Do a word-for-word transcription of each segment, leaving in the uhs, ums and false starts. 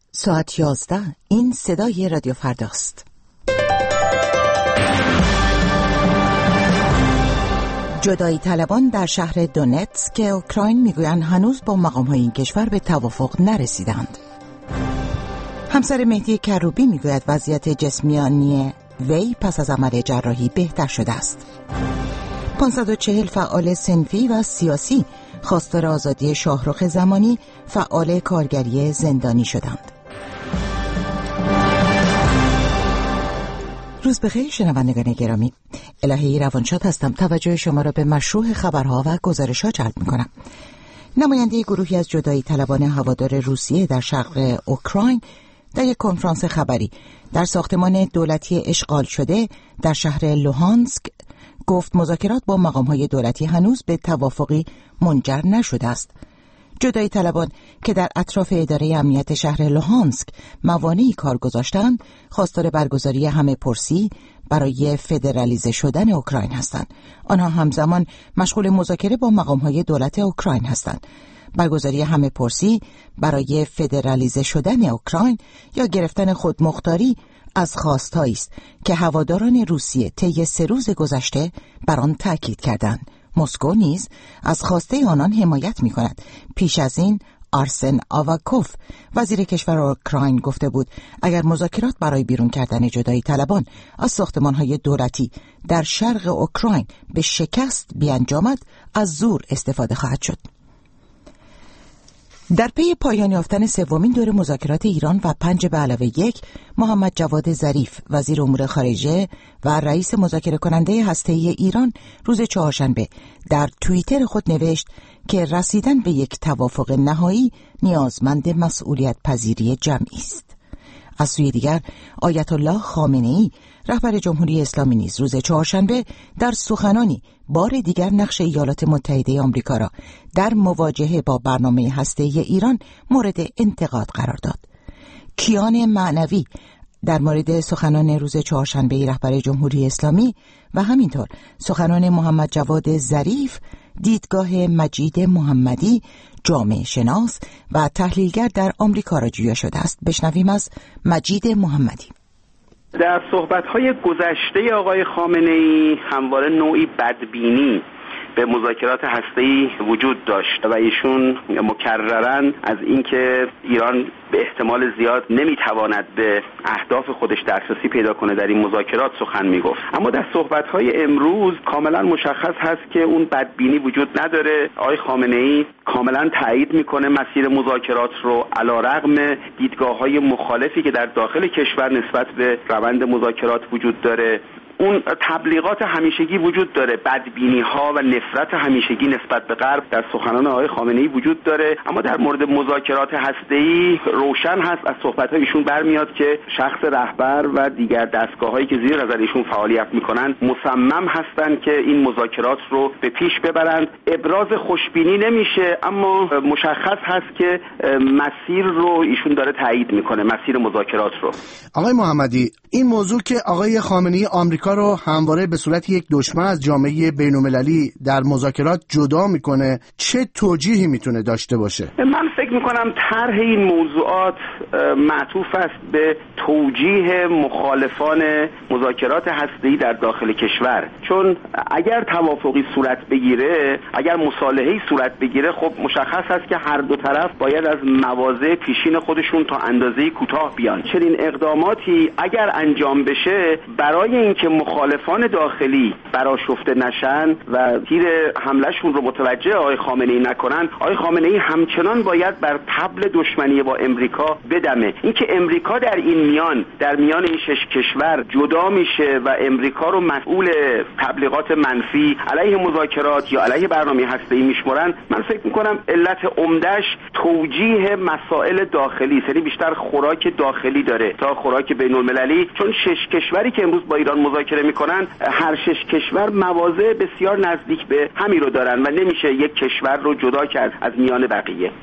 ساعت یازده. این صدای رادیو فرداست. جدایی طلبان در شهر دونتسک اوکراین میگویند هنوز با مقام‌های این کشور به توافق نرسیدند. همسر مهدی کروبی میگوید وضعیت جسمانی وی پس از عمل جراحی بهتر شده است. پانصد و چهل فعال صنفی و سیاسی خواستار آزادی شاهرخ زمانی فعال کارگری زندانی شدند. روز بخیر شنوندگان گرامی، الهی روانشاد هستم. توجه شما را به مشروع خبرها و گزارش‌ها جلب می‌کنم. نماینده گروهی از جدایی طلبان هوادار روسیه در شرق اوکراین در یک کنفرانس خبری در ساختمان دولتی اشغال شده در شهر لوهانسک گفت مذاکرات با مقام‌های دولتی هنوز به توافقی منجر نشده است. جدایی طلبان که در اطراف اداره امنیت شهر لوهانسک موانعی کار گذاشتند، خواستار برگزاری همه پرسی برای فدرالیزه شدن اوکراین هستند. آنها همزمان مشغول مذاکره با مقام‌های دولت اوکراین هستند. برگزاری همه پرسی برای فدرالیزه شدن اوکراین یا گرفتن خودمختاری از خواستهایی است که هواداران روسیه طی سه روز گذشته بر آن تاکید کردند. مسکو نیز از خواسته آنان حمایت می‌کند. پیش از این آرسن آواکوف وزیر کشور اوکراین گفته بود اگر مذاکرات برای بیرون کردن جدایی طلبان از ساختمان‌های دولتی در شرق اوکراین به شکست بیانجامد، از زور استفاده خواهد شد. در پی پایان یافتن سومین دور مذاکرات ایران و پنج به علاوه یک، محمد جواد ظریف وزیر امور خارجه و رئیس مذاکره کننده هسته‌ای ایران روز چهارشنبه در توییتر خود نوشت که رسیدن به یک توافق نهایی نیازمند مسئولیت پذیری جمعی است. از سوی دیگر آیت الله خامنه‌ای رهبر جمهوری اسلامی نیز روز چهارشنبه در سخنانی بار دیگر نقش ایالات متحده آمریکا را در مواجهه با برنامه هسته‌ای ایران مورد انتقاد قرار داد. کیان معنوی در مورد سخنان روز چهارشنبه رهبر جمهوری اسلامی و همینطور سخنان محمد جواد ظریف، دیدگاه مجید محمدی جامعه شناس و تحلیلگر در آمریکا را جویا شده است. بشنویم از مجید محمدی. در صحبت‌های گذشته آقای خامنه‌ای همواره نوعی بدبینی به مذاکرات هسته‌ای وجود داشت و ایشون مکرراً از اینکه ایران به احتمال زیاد نمیتواند به اهداف خودش دسترسی پیدا کنه در این مذاکرات سخن میگفت. اما در صحبت‌های امروز کاملا مشخص هست که اون بدبینی وجود نداره. آقای خامنه‌ای کاملا تایید میکنه مسیر مذاکرات رو علیرغم دیدگاه‌های مخالفی که در داخل کشور نسبت به روند مذاکرات وجود داره. اون تبلیغات همیشگی وجود داره، بدبینی ها و نفرت همیشگی نسبت به غرب در سخنان آقای خامنه‌ای وجود داره. اما در مورد مذاکرات هسته‌ای روشن هست از صحبت‌های ایشون برمیاد که شخص رهبر و دیگر دستگاه‌هایی که زیر نظر ایشون فعالیت میکنن مصمم هستند که این مذاکرات رو به پیش ببرند. ابراز خوشبینی نمیشه، اما مشخص هست که مسیر رو ایشون داره تایید میکنه، مسیر مذاکرات رو. آقای محمدی، این موضوع که آقای خامنه‌ای آمریکا رو همواره به صورت یک دشمن از جامعه بین‌المللی در مذاکرات جدا میکنه، چه توجیهی میتونه داشته باشه؟ من فکر میکنم طرح این موضوعات معطوف است به توجیه مخالفان مذاکرات هسته‌ای در داخل کشور. چون اگر توافقی صورت بگیره، اگر مصالحه‌ای صورت بگیره، خب مشخص است که هر دو طرف باید از مواضع پیشین خودشون تا اندازه‌ای کوتاه بیان. چنین اقداماتی اگر انجام بشه برای اینکه مخالفان داخلی برآشفته نشن و تیر حملهشون رو متوجه آقای خامنه‌ای نکنن، آقای خامنه‌ای همچنان باید بر طبل دشمنی با امریکا بدمه. اینکه امریکا در این میان در میان این شش کشور جدا میشه و امریکا رو مسئول تبلیغات منفی علیه مذاکرات یا علیه برنامه هسته‌ای میشمرن، من فکر میکنم علت عمده‌اش توجیه مسائل داخلی، یعنی بیشتر خوراک داخلی داره تا خوراک بین‌المللی. چون شش کشوری که امروز با ایران مذاکره میکنن، هر شش کشور مواضع بسیار نزدیک به همین رو دارن و نمیشه یک کشور رو جدا کرد از میان بقیه. آیا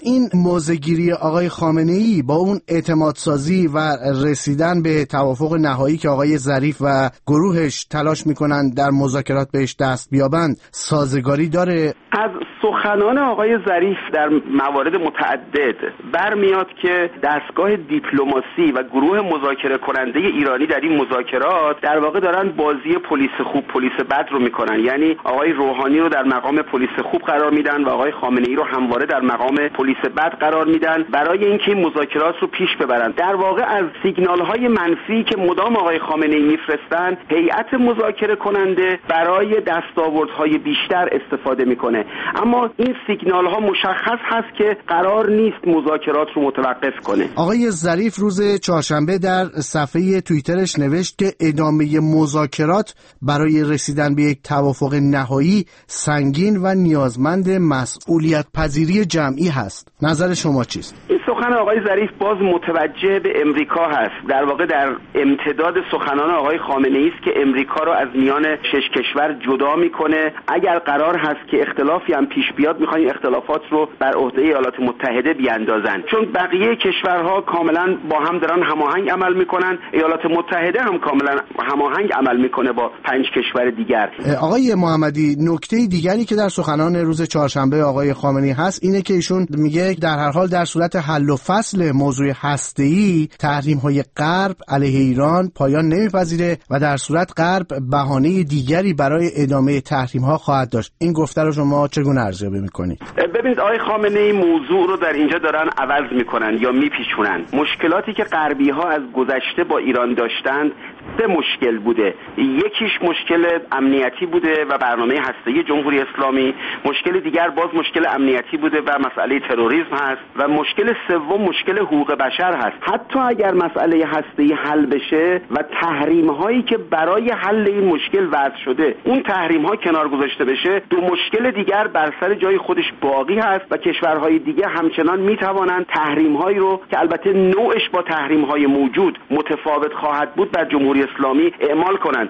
این موضع‌گیری آقای خامنه‌ای، با اون اعتمادسازی و رسیدن به توافق نهایی که آقای ظریف و گروهش تلاش میکنن در مذاکرات بهش دست بیابند، سازگاری داره؟ از سخنان آقای ظریف در موارد متعدد برمیاد که دستگاه دیپلماسی و گروه مذاکره کننده ایرانی در این مذاکرات در واقع دارن بازی پلیس خوب پلیس بد رو میکنن. یعنی آقای روحانی رو در مقام پلیس خوب قرار میدن و آقای خامنه‌ای رو همواره در مقام پلیس بد قرار میدن برای اینکه این مذاکرات رو پیش ببرن. در واقع از سیگنال‌های منفی که مدام آقای خامنه‌ای میفرستن، هیئت مذاکره کننده برای دستاوردهای بیشتر استفاده میکنه. اما این سیگنال ها مشخص هست که قرار نیست مذاکرات رو متوقف کنه. آقای ظریف روز چهارشنبه در صفحه توییترش نوشت که ادامه مذاکرات برای رسیدن به یک توافق نهایی سنگین و نیازمند مسئولیت پذیری جمعی هست. نظر شما چیست؟ این سخن آقای ظریف باز متوجه به امریکا هست. در واقع در امتداد سخنان آقای خامنه‌ای است که امریکا رو از میان شش کشور جدا میکنه. اگر قرار هست که اختلافی هم پیش بیاد، میخواین اختلافات رو بر عهده ایالات متحده بیاندازن، چون بقیه کشورها کاملا با هم دارن هماهنگ عمل میکنن. ایالات متحده هم کاملا هماهنگ عمل میکنه با پنج کشور دیگر. آقای محمدی، نکته دیگری که در سخنان روز چهارشنبه آقای خامنه‌ای هست اینه که ایشون میگه در هر حال در صورت حل و فصل موضوع هسته‌ای تحریم‌های غرب علیه ایران پایان نمیپذیره و در صورت غرب بهانه دیگری برای ادامه تحریم‌ها خواهد داشت. این گفته رو شما چگونه ارزیابی می‌کنید؟ ببینید آقای خامنه‌ای موضوع رو در اینجا دارن عوض میکنن یا میپیچونن. مشکلاتی که غربی‌ها از گذشته با ایران داشتند سه مشکل بوده. یکیش مشکل امنیتی بوده و برنامه هسته‌ای جمهوری اسلامی، مشکل دیگر باز مشکل امنیتی بوده و مسئله تروریسم هست و مشکل سوم مشکل حقوق بشر هست. حتی اگر مسئله هسته‌ای حل بشه و تحریم‌هایی که برای حل این مشکل وضع شده اون تحریم‌ها کنار گذاشته بشه، دو مشکل دیگر بر سر جای خودش باقی هست و کشورهای دیگه همچنان میتوانند تحریم‌هایی رو که البته نوعش با تحریم‌های موجود متفاوت خواهد بود بر جمهوری اسلامی اعمال کنند.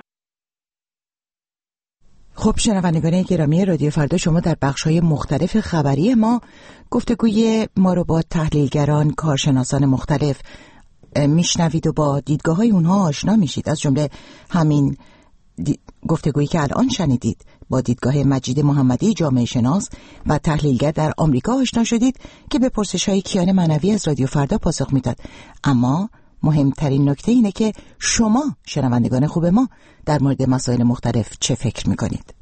خب شنوندگان گرامی رادیو فردا، شما در بخش‌های مختلف خبری ما گفتگوی ما رو با تحلیلگران، کارشناسان مختلف میشنوید و با دیدگاه‌های اونها آشنا میشید. از جمله همین دی... گفتگویی که الان شنیدید با دیدگاه مجید محمدی، جامعه شناس و تحلیلگر در آمریکا آشنا شدید که به پرسش‌های کیان معنوی از رادیو فردا پاسخ میداد. اما مهمترین نکته اینه که شما شنوندگان خوب ما در مورد مسائل مختلف چه فکر میکنید؟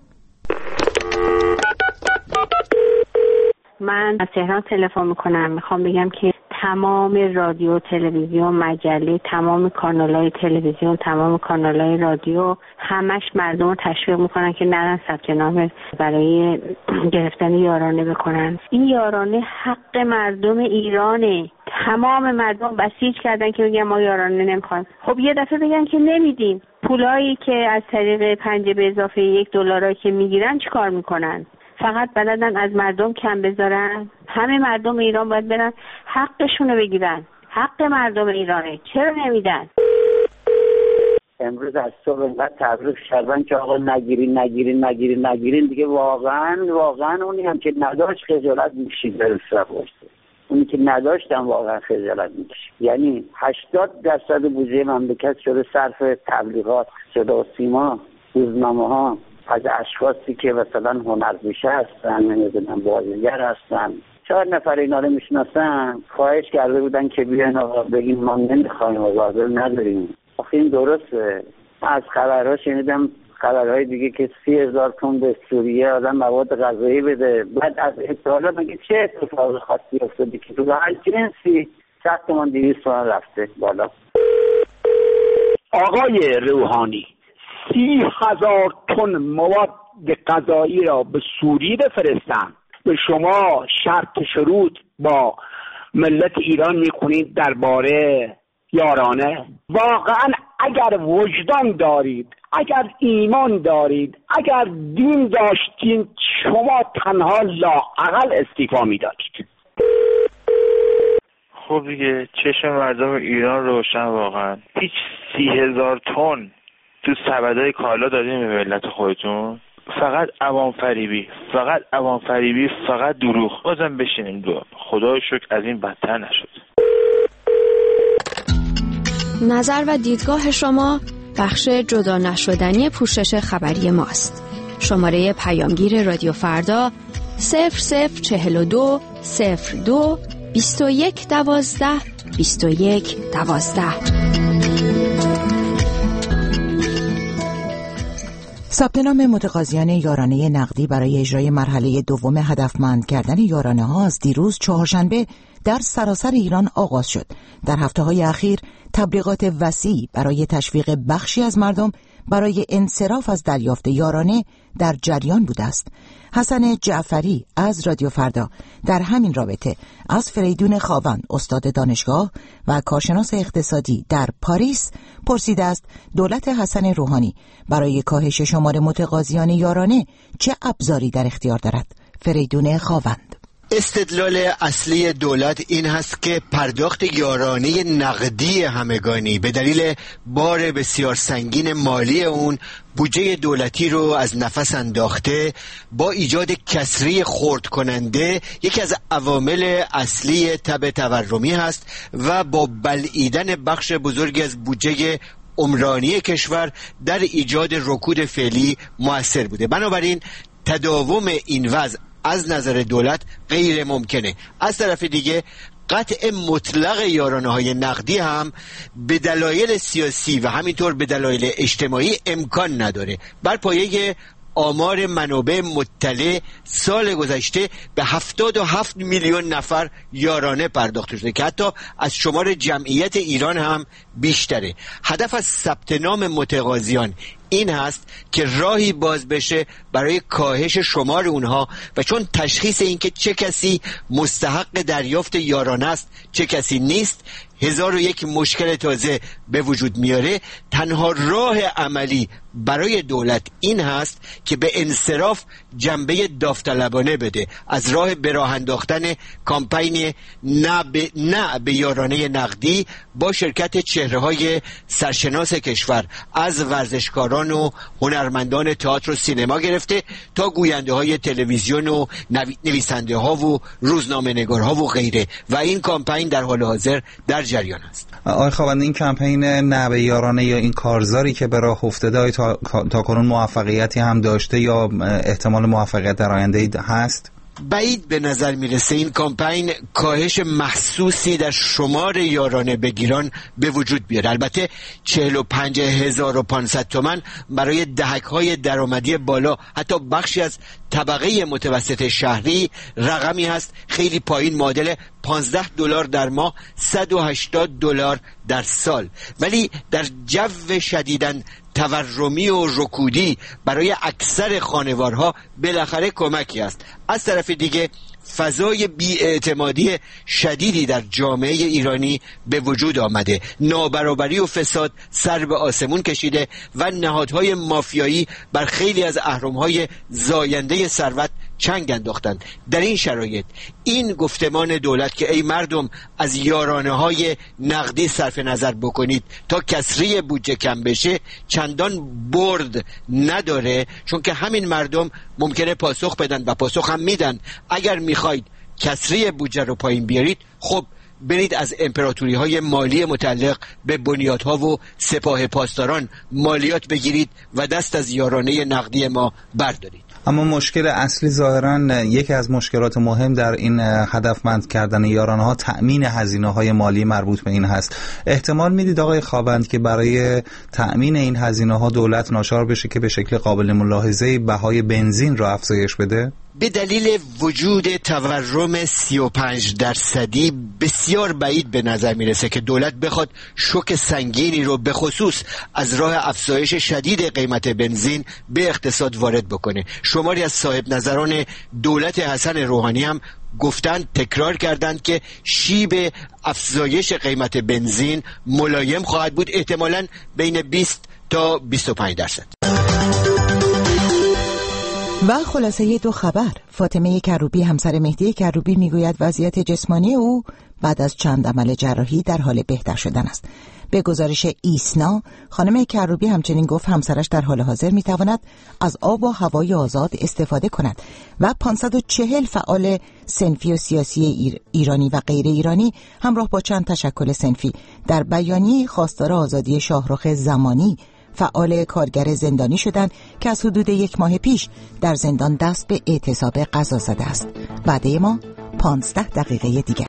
من از تهران تلفن میکنم، میخوام بگم که تمام رادیو، تلویزیون، مجله، تمام کانال‌های تلویزیون، تمام کانال‌های رادیو همش مردم رو تشویق میکنن که نرن ثبت نام برای گرفتن یارانه بکنن. این یارانه حق مردم ایرانه. تمام مردم بسیج کردن که بگن ما یارانه نمیخوایم. خب یه دفعه بگن که نمیدیم. پولایی که از طریق پنج به اضافه یک دلاری که میگیرن چیکار میکنن؟ فقط بلدن از مردم کم بذارن. همه مردم ایران باید برن حقشونو بگیرن. حق مردم ایرانه، چرا نمیدن؟ امروز از صبح اینقدر تبریک کردن که آقا نگیرین نگیرین نگیرین نگیرین دیگه. واقعا واقعا اونی هم که نداشت خجالت میکشید در صف باشته. اونی که نداشتم واقعا خجالت میکشید. یعنی هشتاد درصد بودجه مملکت شده صرف تبلیغات، صدا و سیما، روزنامه ها از اشخاصی که مثلا هنرپیشه هستن، نمیدونم بازیگر هستن. چهار نفر اینا رو میشناسن، خواهش کرده بودن که بیان آقا بگیم ما نمیخوایم و حاضر نداریم. آخه این درسته. از خبرها شنیدم، خبرهای دیگه که سی هزار تن به سوریه آدم مواد غذایی بده. بعد از اطلاع مگه چه اتفاق خاصی افتاده که تو هر جنسی صد تومن دویست تومن رفته بالا؟ آقای روحانی سی هزار تن مواد غذایی را به سوریه بفرستن، به شما شرط شروط با ملت ایران میکنید درباره یارانه؟ واقعا اگر وجدان دارید، اگر ایمان دارید، اگر دین داشتین، شما تنها لااقل استیفا میدادید. خب دیگه چشم مردم ایران روشن. واقعا هیچ سی هزار تن تو سبدای کالا دادین به ملت خودتون؟ فقط عوام فریبی، فقط عوام فریبی، فقط دروغ. بازم بشینیم دو. خدای شکر از این بدتر نشد. نظر و دیدگاه شما بخش جدا نشدنی پوشش خبری ماست. شماره پیامگیر رادیو فردا صفر صفر چهل و دو صفر دو بیست و یک دوازده بیست و یک دوازده. ثبت نام متقاضیان یارانه نقدی برای اجرای مرحله دوم هدفمند کردن یارانه ها از دیروز چهارشنبه در سراسر ایران آغاز شد. در هفته‌های اخیر تبلیغات وسیع برای تشویق بخشی از مردم برای انصراف از دریافت یارانه در جریان بوده است. حسن جعفری از رادیو فردا در همین رابطه از فریدون خاوند، استاد دانشگاه و کارشناس اقتصادی در پاریس، پرسیده است دولت حسن روحانی برای کاهش شمار متقاضیان یارانه چه ابزاری در اختیار دارد؟ فریدون خاوند: استدلال اصلی دولت این هست که پرداخت یارانه نقدی همگانی به دلیل بار بسیار سنگین مالی اون بودجه دولتی رو از نفس انداخته، با ایجاد کسری خرد کننده یکی از عوامل اصلی تب تورمی هست و با بلعیدن بخش بزرگی از بودجه عمرانی کشور در ایجاد رکود فعلی مؤثر بوده. بنابراین تداوم این وضع از نظر دولت غیر ممکنه. از طرف دیگه قطع مطلق یارانه‌های نقدی هم به دلایل سیاسی و همینطور به دلایل اجتماعی امکان نداره. بر پایه آمار منابع مطلع سال گذشته به هفتاد و هفت میلیون نفر یارانه پرداخت شده که حتی از شمار جمعیت ایران هم بیشتره. هدف از ثبت نام متقاضیان این هست که راهی باز بشه برای کاهش شمار اونها و چون تشخیص این که چه کسی مستحق دریافت یارانه است چه کسی نیست هزار و یک مشکل تازه به وجود میاره، تنها راه عملی برای دولت این هست که به انصراف جنبه داوطلبانه بده، از راه به راه انداختن کامپین نه به, نه به یارانه نقدی با شرکت چهره‌های سرشناس کشور، از ورزشکاران و هنرمندان تئاتر و سینما گرفته تا گوینده های تلویزیون و نویسنده ها و روزنامه نگارها و غیره، و این کامپین در حال حاضر در جریان است. آقای خاوند، این کمپین نه به یارانه یا این کارزاری که به راه افتاده تا تا کنون موفقیتی هم داشته یا احتمال موفقیت در آینده هست؟ بعید به نظر میرسه این کامپین کاهش محسوسی در شمار یارانه بگیران به وجود بیاره. البته چهل و پنج هزار و پانصد تومان برای دهک‌های درآمدی بالا، حتی بخشی از طبقه متوسط شهری، رقمی هست خیلی پایین، معادل پانزده دلار در ماه، صد و هشتاد دلار در سال. ولی در جو شدیداً تورمی و رکودی برای اکثر خانوارها بالاخره کمکی است. از طرف دیگه فضای بی‌اعتمادی شدیدی در جامعه ایرانی به وجود آمده، نابرابری و فساد سر به آسمون کشیده و نهادهای مافیایی بر خیلی از اهرم‌های زاینده ثروت چنگ انداختند. در این شرایط این گفتمان دولت که ای مردم از یارانه‌های نقدی صرف نظر بکنید تا کسری بودجه کم بشه چندان برد نداره، چون که همین مردم ممکنه پاسخ بدن و پاسخ هم میدن. اگر میخواید کسری بودجه رو پایین بیارید، خب برید از امپراتوری های مالی متعلق به بنیادها و سپاه پاسداران مالیات بگیرید و دست از یارانه نقدی ما بردارید. اما مشکل اصلی ظاهراً یکی از مشکلات مهم در این هدفمند کردن یارانه ها تأمین هزینه های مالی مربوط به این هست. احتمال میدید آقای خاوند که برای تأمین این هزینه ها دولت ناچار بشه که به شکل قابل ملاحظه بهای بنزین را افزایش بده؟ به دلیل وجود تورم سی و پنج درصدی بسیار بعید به نظر میرسه که دولت بخواد شوک سنگینی رو به خصوص از راه افزایش شدید قیمت بنزین به اقتصاد وارد بکنه. شماری از صاحب نظران دولت حسن روحانی هم گفتند، تکرار کردند که شیب افزایش قیمت بنزین ملایم خواهد بود، احتمالاً بین بیست تا بیست و پنج درصد. و خلاصه دو خبر. فاطمه کروبی همسر مهدی کروبی میگوید وضعیت جسمانی او بعد از چند عمل جراحی در حال بهتر شدن است. به گزارش ایسنا، خانم کروبی همچنین گفت همسرش در حال حاضر میتواند از آب و هوای آزاد استفاده کند و پانصد و چهل فعال صنفی و سیاسی ایرانی و غیر ایرانی همراه با چند تشکل صنفی در بیانیه خواستار آزادی شاهرخ زمانی، فعال کارگر زندانی شدند که از حدود یک ماه پیش در زندان دست به اعتصاب غذا زده است. بعد ما پانزده دقیقه دیگر.